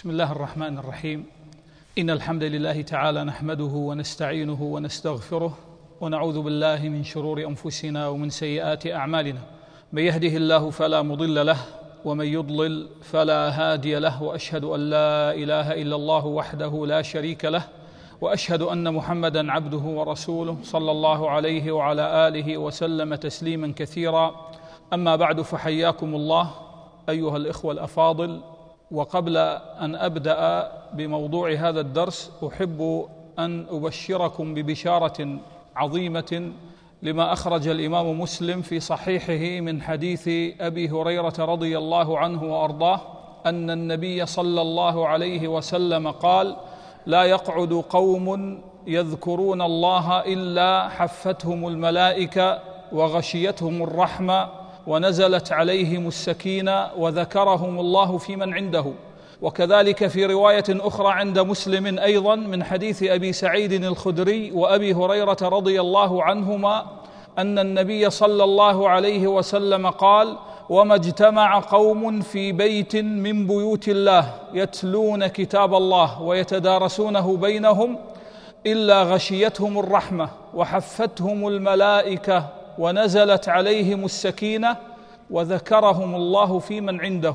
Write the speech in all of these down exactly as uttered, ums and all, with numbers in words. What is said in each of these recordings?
بسم الله الرحمن الرحيم. إن الحمد لله تعالى نحمده ونستعينه ونستغفره ونعوذ بالله من شرور أنفسنا ومن سيئات أعمالنا. من يهده الله فلا مضل له ومن يضلل فلا هادي له، وأشهد أن لا إله إلا الله وحده لا شريك له، وأشهد أن محمدًا عبده ورسوله صلى الله عليه وعلى آله وسلم تسليمًا كثيرا. أما بعد، فحياكم الله أيها الإخوة الأفاضل. وقبل أن أبدأ بموضوع هذا الدرس، أحب أن أبشركم ببشارة عظيمة لما أخرج الإمام مسلم في صحيحه من حديث أبي هريرة رضي الله عنه وأرضاه أن النبي صلى الله عليه وسلم قال: لا يقعد قوم يذكرون الله إلا حفتهم الملائكة وغشيتهم الرحمة ونزلت عليهم السكينة وذكرهم الله في من عنده. وكذلك في رواية أخرى عند مسلم أيضا من حديث أبي سعيد الخدري وأبي هريرة رضي الله عنهما أن النبي صلى الله عليه وسلم قال: وما اجتمع قوم في بيت من بيوت الله يتلون كتاب الله ويتدارسونه بينهم إلا غشيتهم الرحمة وحفتهم الملائكة ونزلت عليهم السكينة وذكرهم الله في من عنده.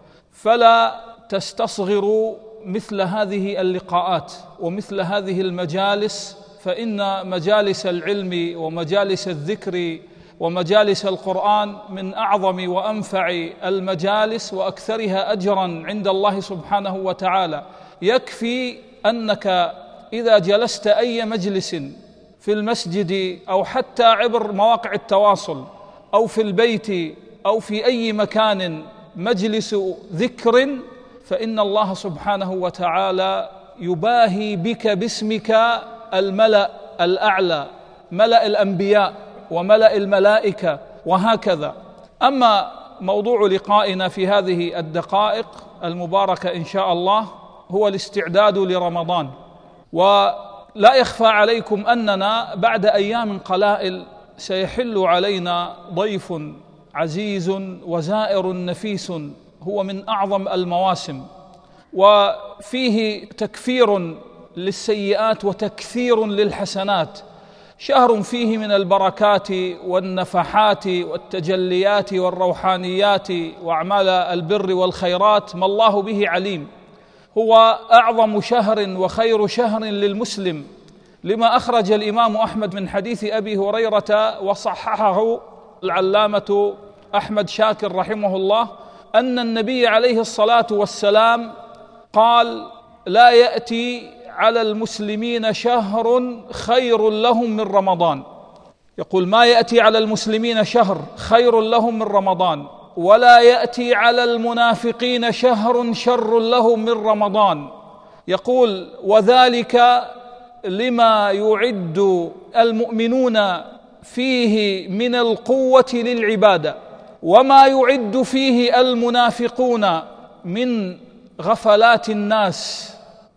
فلا تستصغروا مثل هذه اللقاءات ومثل هذه المجالس، فإن مجالس العلم ومجالس الذكر ومجالس القرآن من أعظم وأنفع المجالس وأكثرها أجرا عند الله سبحانه وتعالى. يكفي أنك إذا جلست أي مجلس في المسجد أو حتى عبر مواقع التواصل أو في البيت أو في أي مكان مجلس ذكر، فإن الله سبحانه وتعالى يباهي بك باسمك الملأ الأعلى، ملأ الأنبياء وملأ الملائكة وهكذا. أما موضوع لقائنا في هذه الدقائق المباركة إن شاء الله هو الاستعداد لرمضان. ولا يخفى عليكم أننا بعد أيام قلائل سيحل علينا ضيف عزيز وزائر نفيس، هو من أعظم المواسم، وفيه تكفير للسيئات وتكثير للحسنات، شهر فيه من البركات والنفحات والتجليات والروحانيات وأعمال البر والخيرات ما الله به عليم. هو أعظم شهر وخير شهر للمسلم، لما أخرج الإمام أحمد من حديث أبي هريرة وصححه العلامة أحمد شاكر رحمه الله أن النبي عليه الصلاة والسلام قال: لا يأتي على المسلمين شهر خير لهم من رمضان. يقول: ما يأتي على المسلمين شهر خير لهم من رمضان، ولا يأتي على المنافقين شهر شر لهم من رمضان. يقول: وذلك لما يعد المؤمنون فيه من القوة للعبادة، وما يعد فيه المنافقون من غفلات الناس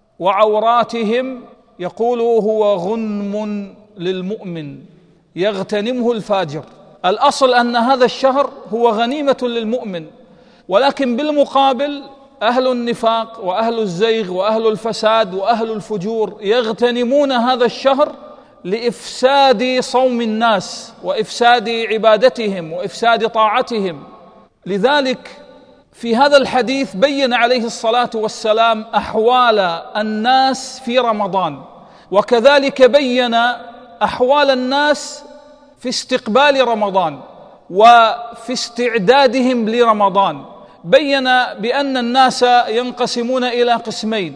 وعوراتهم. يقول: هو غنم للمؤمن يغتنمه الفاجر. الأصل أن هذا الشهر هو غنيمة للمؤمن، ولكن بالمقابل أهل النفاق وأهل الزيغ وأهل الفساد وأهل الفجور يغتنمون هذا الشهر لإفساد صوم الناس وإفساد عبادتهم وإفساد طاعتهم. لذلك في هذا الحديث بين عليه الصلاة والسلام أحوال الناس في رمضان، وكذلك بين أحوال الناس في استقبال رمضان وفي استعدادهم لرمضان. بين بأن الناس ينقسمون إلى قسمين: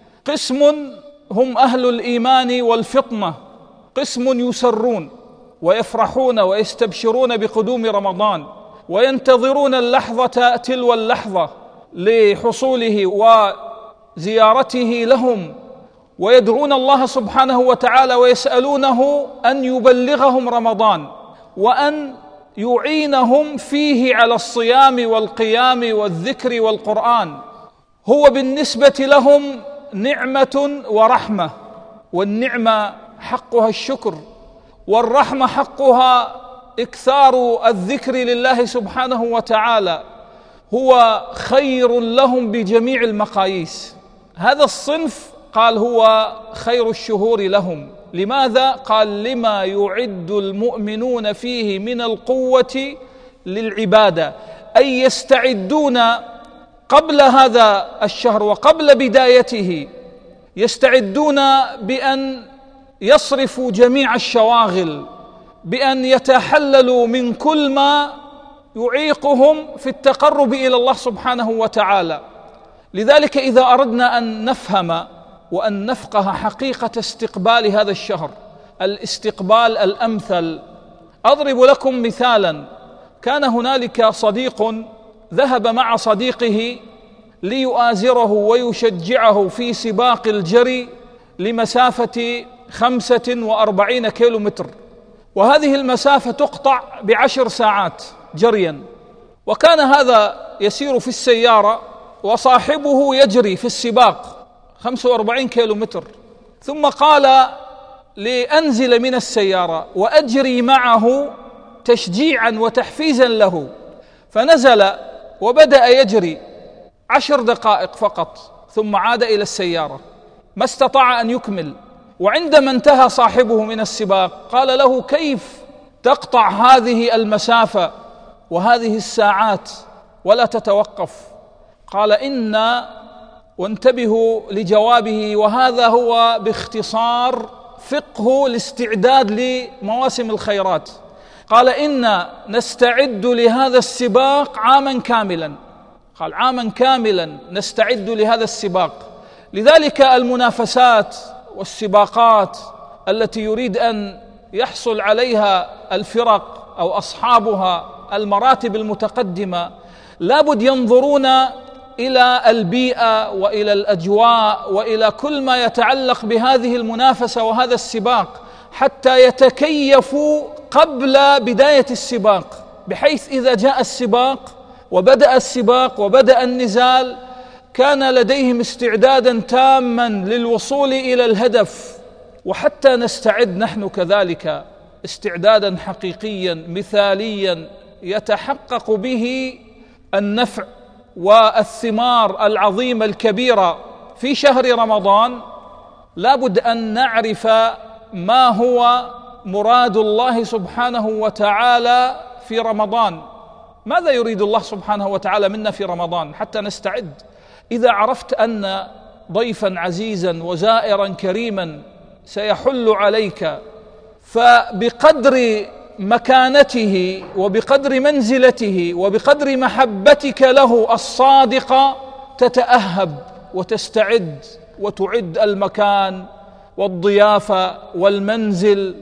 قسم هم أهل الإيمان والفطنة، قسم يسرون ويفرحون ويستبشرون بقدوم رمضان وينتظرون اللحظة تلو اللحظة لحصوله وزيارته لهم، ويدعون الله سبحانه وتعالى ويسألونه أن يبلغهم رمضان وأن يعينهم فيه على الصيام والقيام والذكر والقرآن. هو بالنسبة لهم نعمة ورحمة، والنعمة حقها الشكر، والرحمة حقها إكثار الذكر لله سبحانه وتعالى. هو خير لهم بجميع المقاييس. هذا الصنف قال هو خير الشهور لهم. لماذا؟ قال لما يعد المؤمنون فيه من القوة للعبادة، أي يستعدون قبل هذا الشهر وقبل بدايته، يستعدون بأن يصرفوا جميع الشواغل، بأن يتحللوا من كل ما يعيقهم في التقرب إلى الله سبحانه وتعالى. لذلك إذا أردنا أن نفهم وأن نفقه حقيقة استقبال هذا الشهر، الاستقبال الأمثل، أضرب لكم مثالا. كان هنالك صديق ذهب مع صديقه ليؤازره ويشجعه في سباق الجري لمسافة خمسة وأربعين كيلو متر، وهذه المسافة تقطع بعشر ساعات جريا. وكان هذا يسير في السيارة وصاحبه يجري في السباق خمسة وأربعين كيلو متر، ثم قال لأنزل من السيارة وأجري معه تشجيعا وتحفيزا له، فنزل وبدأ يجري عشر دقائق فقط، ثم عاد إلى السيارة، ما استطاع أن يكمل. وعندما انتهى صاحبه من السباق قال له: كيف تقطع هذه المسافة وهذه الساعات ولا تتوقف؟ قال: إن، وانتبهوا لجوابه، وهذا هو باختصار فقه الاستعداد لمواسم الخيرات. قال: إن نستعد لهذا السباق عاما كاملا. قال: عاما كاملا نستعد لهذا السباق. لذلك المنافسات والسباقات التي يريد أن يحصل عليها الفرق أو أصحابها المراتب المتقدمة لابد ينظرون إلى البيئة وإلى الأجواء وإلى كل ما يتعلق بهذه المنافسة وهذا السباق حتى يتكيفوا قبل بداية السباق، بحيث إذا جاء السباق وبدأ السباق وبدأ النزال كان لديهم استعدادا تاما للوصول إلى الهدف. وحتى نستعد نحن كذلك استعدادا حقيقيا مثاليا يتحقق به النفع والثمار العظيمة الكبيرة في شهر رمضان، لابد أن نعرف ما هو مراد الله سبحانه وتعالى في رمضان. ماذا يريد الله سبحانه وتعالى منا في رمضان حتى نستعد؟ إذا عرفت أن ضيفا عزيزا وزائرا كريما سيحل عليك، فبقدر مكانته وبقدر منزلته وبقدر محبتك له الصادقة تتأهب وتستعد وتعد المكان والضيافة والمنزل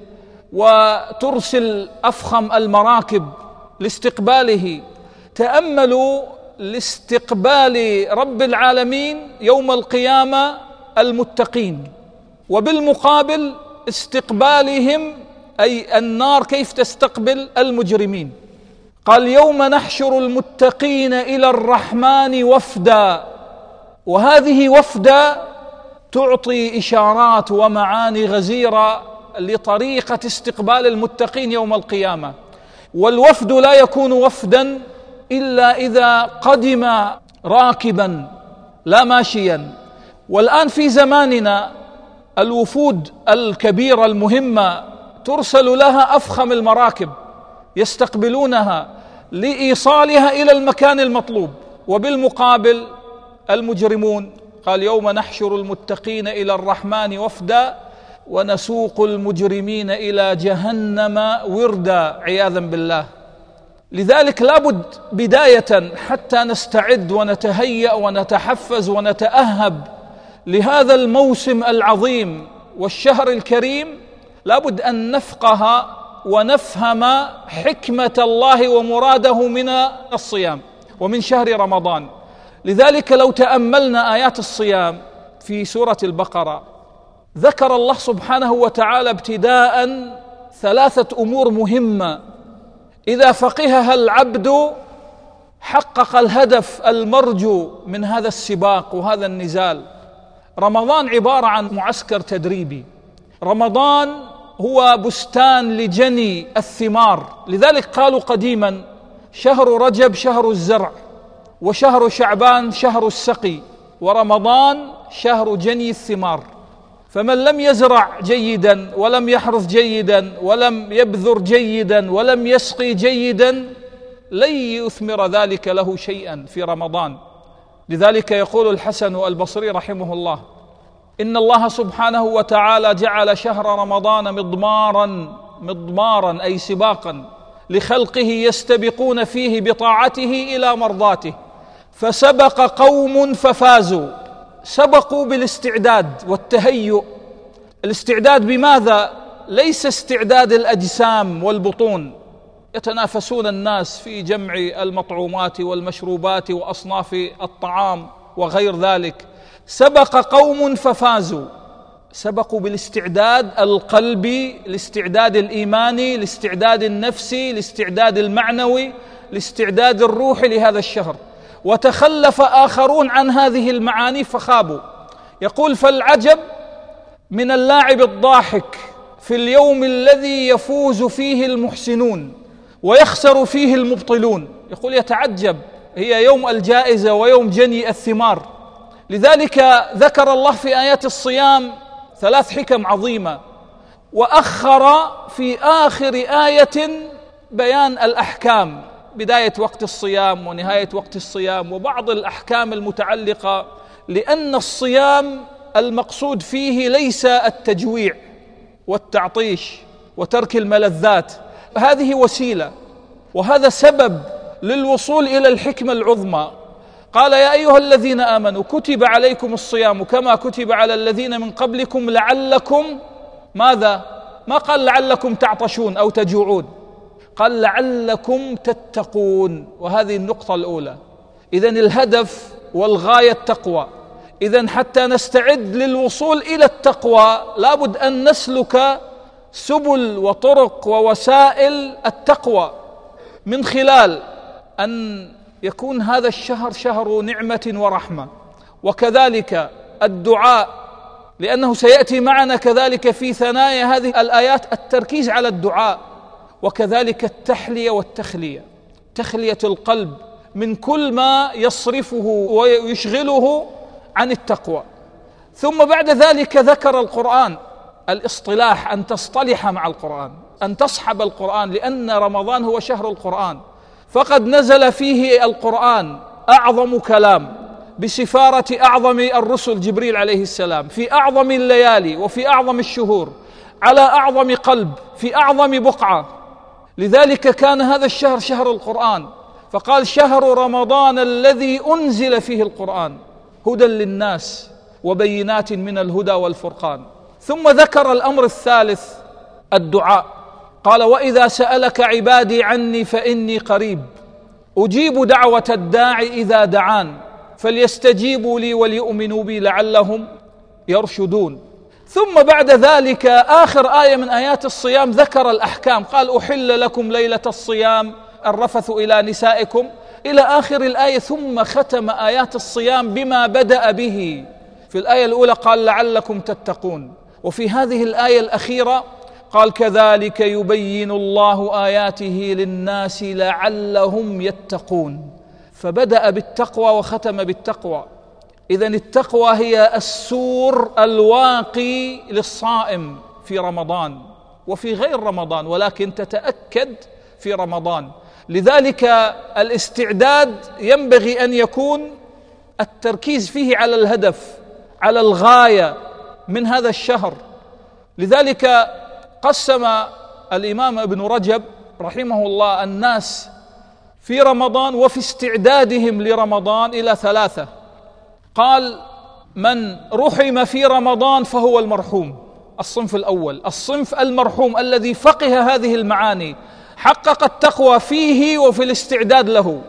وترسل أفخم المراكب لاستقباله. تأملوا لاستقبال رب العالمين يوم القيامة المتقين، وبالمقابل استقبالهم أي النار كيف تستقبل المجرمين. قال: يوم نحشر المتقين إلى الرحمن وفدا، وهذه وفدا تعطي إشارات ومعاني غزيرة لطريقة استقبال المتقين يوم القيامة. والوفد لا يكون وفدا إلا إذا قدم راكبا لا ماشيا. والآن في زماننا الوفود الكبيرة المهمة ترسل لها أفخم المراكب يستقبلونها لإيصالها إلى المكان المطلوب، وبالمقابل المجرمون قال: يوم نحشر المتقين إلى الرحمن وفدا ونسوق المجرمين إلى جهنم وردا عياذا بالله. لذلك لابد بداية حتى نستعد ونتهيأ ونتحفز ونتأهب لهذا الموسم العظيم والشهر الكريم، لابد أن نفقه ونفهم حكمة الله ومراده من الصيام ومن شهر رمضان. لذلك لو تأملنا آيات الصيام في سورة البقرة ذكر الله سبحانه وتعالى ابتداء ثلاثة أمور مهمة إذا فقهها العبد حقق الهدف المرجو من هذا السباق وهذا النزال. رمضان عبارة عن معسكر تدريبي، رمضان هو بستان لجني الثمار. لذلك قالوا قديما: شهر رجب شهر الزرع، وشهر شعبان شهر السقي، ورمضان شهر جني الثمار، فمن لم يزرع جيدا ولم يحرث جيدا ولم يبذر جيدا ولم يسقي جيدا لن يثمر ذلك له شيئا في رمضان. لذلك يقول الحسن البصري رحمه الله: إن الله سبحانه وتعالى جعل شهر رمضان مضمارا مضمارا أي سباقا لخلقه يستبقون فيه بطاعته إلى مرضاته، فسبق قوم ففازوا. سبقوا بالاستعداد والتهيؤ. الاستعداد بماذا؟ ليس استعداد الأجسام والبطون، يتنافسون الناس في جمع المطعومات والمشروبات وأصناف الطعام وغير ذلك. سبق قوم ففازوا، سبقوا بالاستعداد القلبي، الاستعداد الإيماني، الاستعداد النفسي، الاستعداد المعنوي، الاستعداد الروحي لهذا الشهر. وتخلف آخرون عن هذه المعاني فخابوا. يقول: فالعجب من اللاعب الضاحك في اليوم الذي يفوز فيه المحسنون ويخسر فيه المبطلون. يقول: يتعجب، هي يوم الجائزة ويوم جني الثمار. لذلك ذكر الله في آيات الصيام ثلاث حكم عظيمة، وأخر في آخر آية بيان الأحكام، بداية وقت الصيام ونهاية وقت الصيام وبعض الأحكام المتعلقة، لأن الصيام المقصود فيه ليس التجويع والتعطيش وترك الملذات، هذه وسيلة، وهذا سبب للوصول إلى الحكمة العظمى. قال: يا أيها الذين آمنوا كتب عليكم الصيام كما كتب على الذين من قبلكم لعلكم ماذا؟ ما قال لعلكم تعطشون أو تجوعون، قال لعلكم تتقون، وهذه النقطة الأولى. إذن الهدف والغاية التقوى. إذن حتى نستعد للوصول إلى التقوى لابد أن نسلك سبل وطرق ووسائل التقوى، من خلال أن يكون هذا الشهر شهر نعمة ورحمة، وكذلك الدعاء، لأنه سيأتي معنا كذلك في ثنايا هذه الآيات التركيز على الدعاء، وكذلك التحلية والتخلية، تخلية القلب من كل ما يصرفه ويشغله عن التقوى. ثم بعد ذلك ذكر القرآن، الاصطلاح، أن تصطلح مع القرآن، أن تصحب القرآن، لأن رمضان هو شهر القرآن، فقد نزل فيه القرآن أعظم كلام بسفارة أعظم الرسل جبريل عليه السلام في أعظم الليالي وفي أعظم الشهور على أعظم قلب في أعظم بقعة. لذلك كان هذا الشهر شهر القرآن، فقال: شهر رمضان الذي أنزل فيه القرآن هدى للناس وبينات من الهدى والفرقان. ثم ذكر الأمر الثالث الدعاء، قال: وإذا سألك عبادي عني فإني قريب أجيب دعوة الداعي إذا دعان فليستجيبوا لي وليؤمنوا بي لعلهم يرشدون. ثم بعد ذلك آخر آية من آيات الصيام ذكر الأحكام، قال: أحل لكم ليلة الصيام الرفث إلى نسائكم إلى آخر الآية. ثم ختم آيات الصيام بما بدأ به. في الآية الأولى قال: لعلكم تتقون، وفي هذه الآية الأخيرة قال: كذلك يبين الله آياته للناس لعلهم يتقون. فبدأ بالتقوى وختم بالتقوى. إذن التقوى هي السور الواقي للصائم في رمضان وفي غير رمضان، ولكن تتأكد في رمضان. لذلك الاستعداد ينبغي أن يكون التركيز فيه على الهدف، على الغاية من هذا الشهر. لذلك قسم الإمام ابن رجب رحمه الله الناس في رمضان وفي استعدادهم لرمضان إلى ثلاثة. قال: من رحم في رمضان فهو المرحوم، الصنف الأول، الصنف المرحوم الذي فقه هذه المعاني، حقق التقوى فيه وفي الاستعداد له،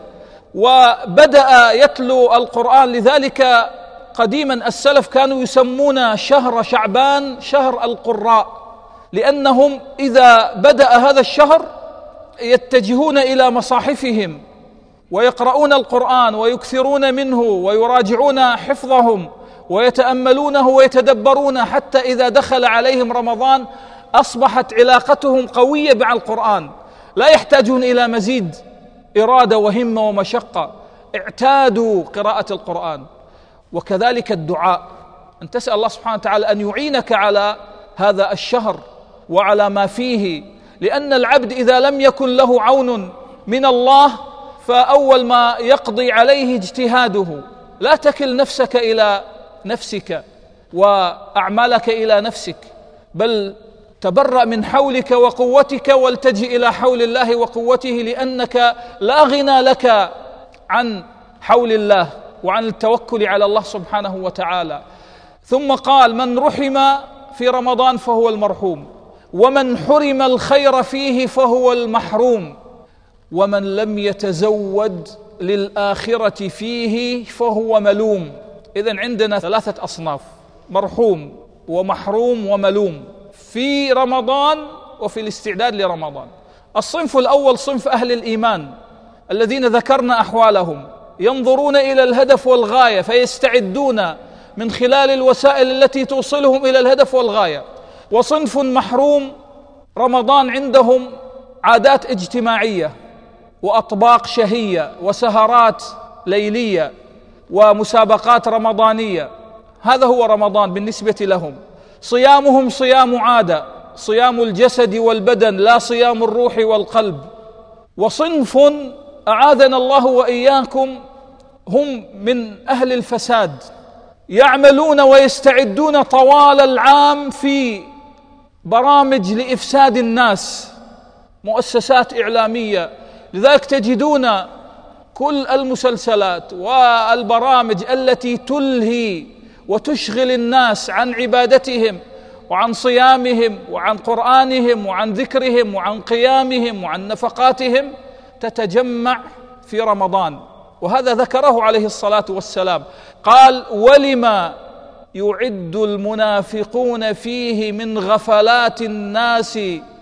وبدأ يتلو القرآن. لذلك قديما السلف كانوا يسمون شهر شعبان شهر القراء، لأنهم إذا بدأ هذا الشهر يتجهون إلى مصاحفهم ويقرؤون القرآن ويكثرون منه ويراجعون حفظهم ويتأملونه ويتدبرون، حتى إذا دخل عليهم رمضان أصبحت علاقتهم قوية مع القرآن، لا يحتاجون إلى مزيد إرادة وهمة ومشقة، اعتادوا قراءة القرآن. وكذلك الدعاء، أن تسأل الله سبحانه وتعالى أن يعينك على هذا الشهر وعلى ما فيه، لأن العبد إذا لم يكن له عون من الله فأول ما يقضي عليه اجتهاده. لا تكل نفسك إلى نفسك وأعمالك إلى نفسك، بل تبرأ من حولك وقوتك والتجئ إلى حول الله وقوته، لأنك لا غنى لك عن حول الله وعن التوكل على الله سبحانه وتعالى. ثم قال: من رحم في رمضان فهو المرحوم، ومن حرم الخير فيه فهو المحروم، ومن لم يتزود للآخرة فيه فهو ملوم. إذن عندنا ثلاثة أصناف: مرحوم ومحروم وملوم في رمضان وفي الاستعداد لرمضان. الصنف الأول صنف أهل الإيمان الذين ذكرنا أحوالهم، ينظرون إلى الهدف والغاية فيستعدون من خلال الوسائل التي توصلهم إلى الهدف والغاية. وصنف محروم، رمضان عندهم عادات اجتماعية وأطباق شهية وسهرات ليلية ومسابقات رمضانية، هذا هو رمضان بالنسبة لهم. صيامهم صيام عادة، صيام الجسد والبدن، لا صيام الروح والقلب. وصنف أعاذنا الله وإياكم هم من أهل الفساد، يعملون ويستعدون طوال العام في برامج لإفساد الناس، مؤسسات إعلامية. لذلك تجدون كل المسلسلات والبرامج التي تلهي وتشغل الناس عن عبادتهم وعن صيامهم وعن قرآنهم وعن ذكرهم وعن قيامهم وعن نفقاتهم تتجمع في رمضان. وهذا ذكره عليه الصلاة والسلام، قال: ولما يعد المنافقون فيه من غفلات الناس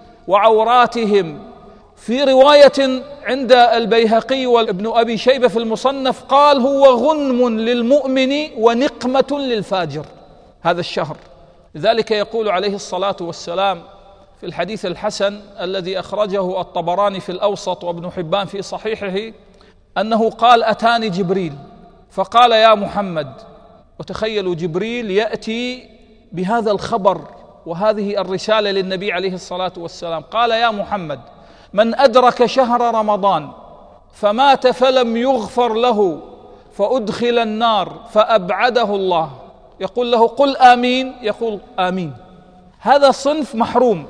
وعوراتهم. في رواية عند البيهقي وابن أبي شيبة في المصنف قال: هو غنم للمؤمن ونقمة للفاجر هذا الشهر. لذلك يقول عليه الصلاة والسلام في الحديث الحسن الذي أخرجه الطبراني في الأوسط وابن حبان في صحيحه أنه قال: أتاني جبريل فقال: يا محمد. وتخيلوا جبريل يأتي بهذا الخبر وهذه الرسالة للنبي عليه الصلاة والسلام. قال: يا محمد، من أدرك شهر رمضان فمات فلم يغفر له فأدخل النار فأبعده الله. يقول له: قل آمين، يقول آمين. هذا صنف محروم.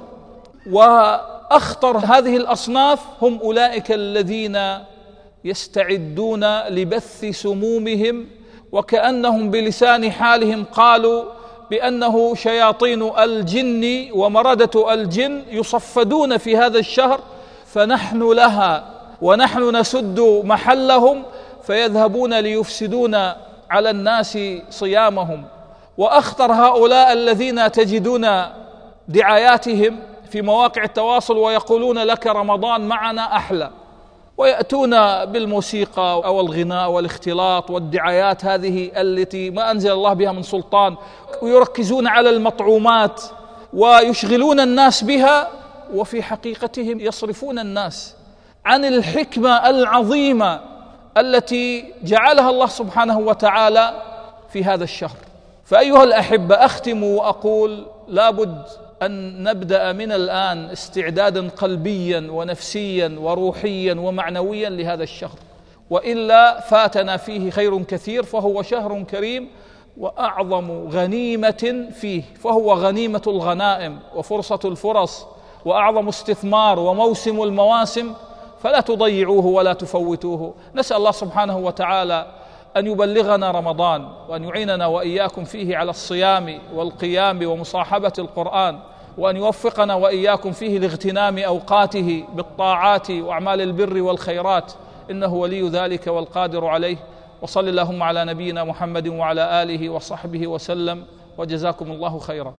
وأخطر هذه الأصناف هم أولئك الذين يستعدون لبث سمومهم، وكأنهم بلسان حالهم قالوا بأنه شياطين الجن ومردة الجن يصفدون في هذا الشهر، فنحن لها ونحن نسد محلهم، فيذهبون ليفسدون على الناس صيامهم. وأخطر هؤلاء الذين تجدون دعاياتهم في مواقع التواصل ويقولون لك رمضان معنا أحلى، ويأتون بالموسيقى أو الغناء والاختلاط والدعايات هذه التي ما أنزل الله بها من سلطان، ويركزون على المطعومات ويشغلون الناس بها، وفي حقيقتهم يصرفون الناس عن الحكمة العظيمة التي جعلها الله سبحانه وتعالى في هذا الشهر. فأيها الأحبة، أختم وأقول: لابد أن نبدأ من الآن استعدادا قلبيا ونفسيا وروحيا ومعنويا لهذا الشهر، وإلا فاتنا فيه خير كثير. فهو شهر كريم وأعظم غنيمة فيه، فهو غنيمة الغنائم وفرصة الفرص وأعظم استثمار وموسم المواسم، فلا تضيعوه ولا تفوتوه. نسأل الله سبحانه وتعالى أن يبلغنا رمضان، وأن يعيننا وإياكم فيه على الصيام والقيام ومصاحبة القرآن، وأن يوفقنا وإياكم فيه لاغتنام أوقاته بالطاعات وأعمال البر والخيرات، إنه ولي ذلك والقادر عليه. وصل اللهم على نبينا محمد وعلى آله وصحبه وسلم، وجزاكم الله خيرا.